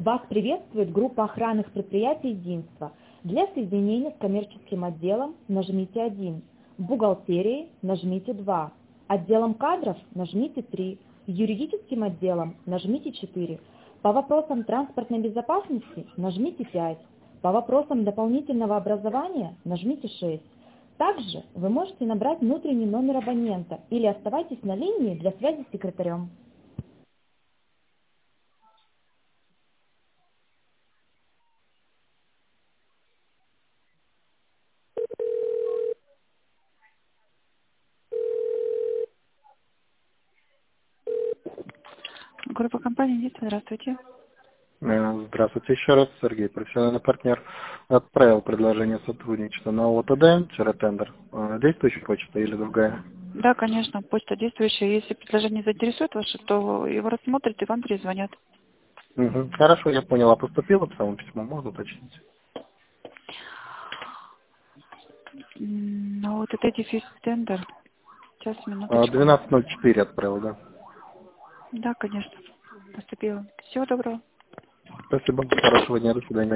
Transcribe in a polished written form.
Вас приветствует группа охранных предприятий «Единство». Для соединения с коммерческим отделом нажмите 1, бухгалтерией нажмите 2, отделом кадров нажмите 3, юридическим отделом нажмите 4, по вопросам транспортной безопасности нажмите 5, по вопросам дополнительного образования нажмите 6. Также вы можете набрать внутренний номер абонента или оставайтесь на линии для связи с секретарем. Группа компании «Единство», здравствуйте. Здравствуйте еще раз, Сергей, профессиональный партнер. Отправил предложение сотрудничества на ОТД-тендер. Действующая почта или другая? Да, конечно, почта действующая. Если предложение заинтересует ваше, то его рассмотрят и вам перезвонят. Угу. Хорошо, я понял. А поступило само письмо, можно уточнить? Ну, вот это дефис тендер. Сейчас, минуточку. 12.04 отправил, да. Да, конечно, поступило. Всего доброго. Спасибо, хорошего дня, до свидания.